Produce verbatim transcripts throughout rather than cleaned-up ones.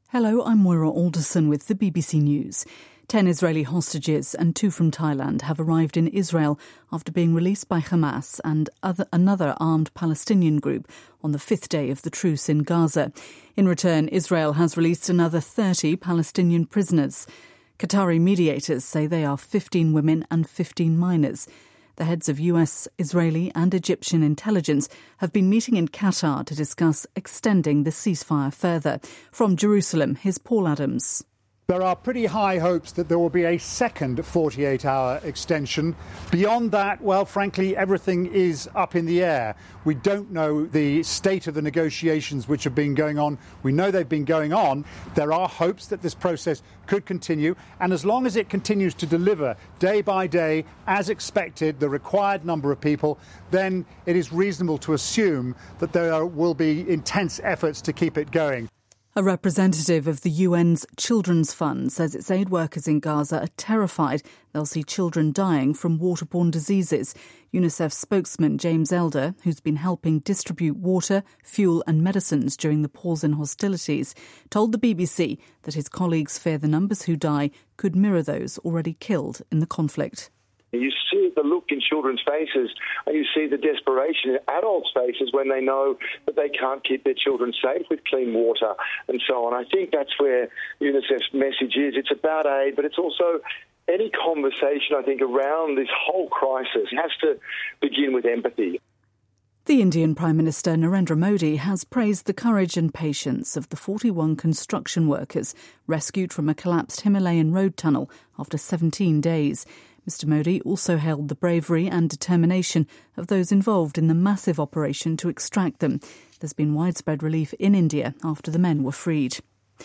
Hello, I'm Moira Alderson with the B B C News. Ten Israeli hostages and two from Thailand have arrived in Israel after being released by Hamas and other, another armed Palestinian group on the fifth day of the truce in Gaza. In return, Israel has released another thirty Palestinian prisoners. Qatari mediators say they are fifteen women and fifteen minors. The heads of U S, Israeli and Egyptian intelligence have been meeting in Qatar to discuss extending the ceasefire further. From Jerusalem, here's Paul Adams. There are pretty high hopes that there will be a second forty-eight hour extension. Beyond that, well, frankly, everything is up in the air. We don't know the state of the negotiations which have been going on. We know they've been going on. There are hopes that this process could continue. And as long as it continues to deliver day by day, as expected, the required number of people, then it is reasonable to assume that there will be intense efforts to keep it going. A representative of the U N's Children's Fund says its aid workers in Gaza are terrified they'll see children dying from waterborne diseases. UNICEF spokesman James Elder, who's been helping distribute water, fuel and medicines during the pause in hostilities, told the B B C that his colleagues fear the numbers who die could mirror those already killed in the conflict. You see the look in children's faces and you see the desperation in adults' faces when they know that they can't keep their children safe with clean water and so on. I think that's where UNICEF's message is. It's about aid, but it's also any conversation, I think, around this whole crisis has to begin with empathy. The Indian Prime Minister Narendra Modi has praised the courage and patience of the forty-one construction workers rescued from a collapsed Himalayan road tunnel after seventeen days. Mister Modi also hailed the bravery and determination of those involved in the massive operation to extract them. There's been widespread relief in India after the men were freed.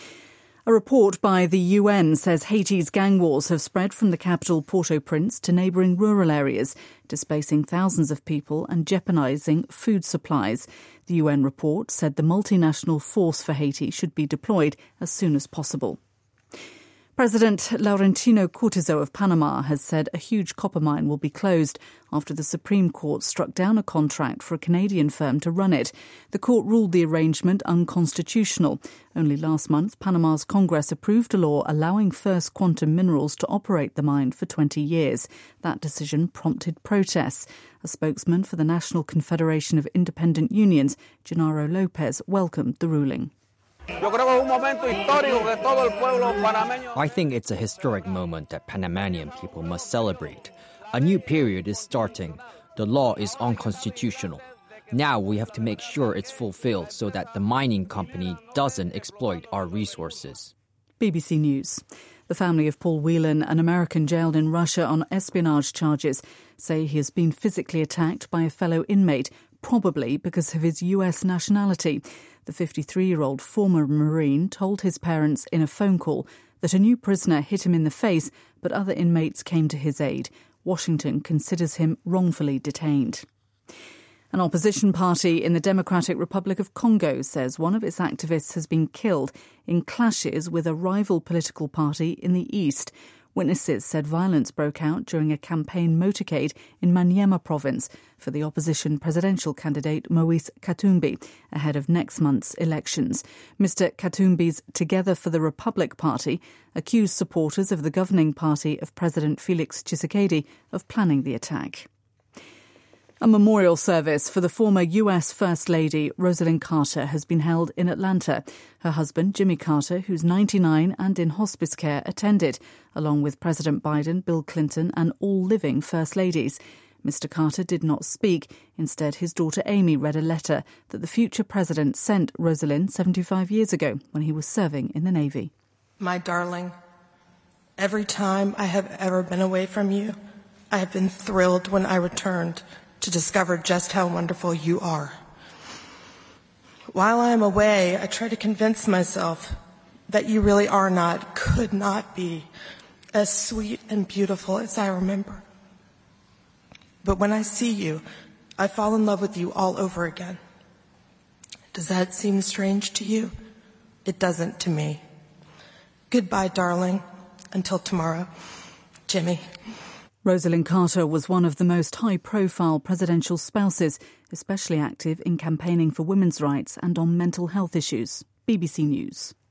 A report by the U N says Haiti's gang wars have spread from the capital Port-au-Prince to neighbouring rural areas, displacing thousands of people and jeopardising food supplies. The U N report said the multinational force for Haiti should be deployed as soon as possible. President Laurentino Cortizo of Panama has said a huge copper mine will be closed after the Supreme Court struck down a contract for a Canadian firm to run it. The court ruled the arrangement unconstitutional. Only last month, Panama's Congress approved a law allowing First Quantum Minerals to operate the mine for twenty years. That decision prompted protests. A spokesman for the National Confederation of Independent Unions, Genaro Lopez, welcomed the ruling. I think it's a historic moment that Panamanian people must celebrate. A new period is starting. The law is unconstitutional. Now we have to make sure it's fulfilled so that the mining company doesn't exploit our resources. B B C News. The family of Paul Whelan, an American jailed in Russia on espionage charges, say he has been physically attacked by a fellow inmate, probably because of his U S nationality. The fifty-three-year-old former Marine told his parents in a phone call that a new prisoner hit him in the face, but other inmates came to his aid. Washington considers him wrongfully detained. An opposition party in the Democratic Republic of Congo says one of its activists has been killed in clashes with a rival political party in the east. Witnesses said violence broke out during a campaign motorcade in Maniema province for the opposition presidential candidate Moise Katumbi ahead of next month's elections. Mister Katumbi's Together for the Republic party accused supporters of the governing party of President Felix Tshisekedi of planning the attack. A memorial service for the former U S First Lady Rosalynn Carter has been held in Atlanta. Her husband, Jimmy Carter, who's ninety-nine and in hospice care, attended, along with President Biden, Bill Clinton and all living First Ladies. Mister Carter did not speak. Instead, his daughter Amy read a letter that the future president sent Rosalynn seventy-five years ago when he was serving in the Navy. My darling, every time I have ever been away from you, I have been thrilled when I returned to discover just how wonderful you are. While I am away, I try to convince myself that you really are not, could not be, as sweet and beautiful as I remember. But when I see you, I fall in love with you all over again. Does that seem strange to you? It doesn't to me. Goodbye, darling. Until tomorrow. Jimmy. Rosalynn Carter was one of the most high-profile presidential spouses, especially active in campaigning for women's rights and on mental health issues. B B C News.